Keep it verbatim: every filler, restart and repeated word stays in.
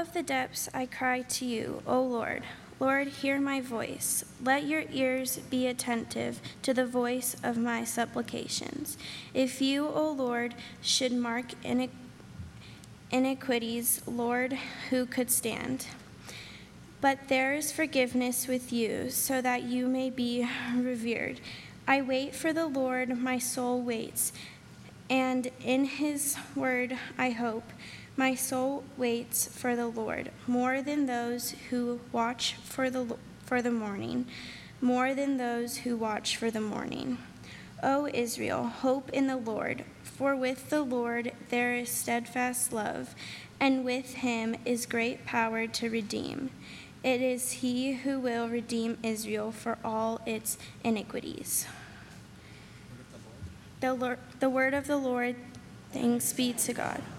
of the depths I cry to you, O Lord. Lord, hear my voice. Let your ears be attentive to the voice of my supplications. If you, O Lord, should mark iniquities, Lord, who could stand? But there is forgiveness with you, so that you may be revered. I wait for the Lord, my soul waits, and in his word I hope. My soul waits for the Lord, more than those who watch for the for the morning, more than those who watch for the morning. O Israel, hope in the Lord, for with the Lord there is steadfast love, and with him is great power to redeem. It is he who will redeem Israel for all its iniquities. The, Lord, the word of the Lord, thanks be to God.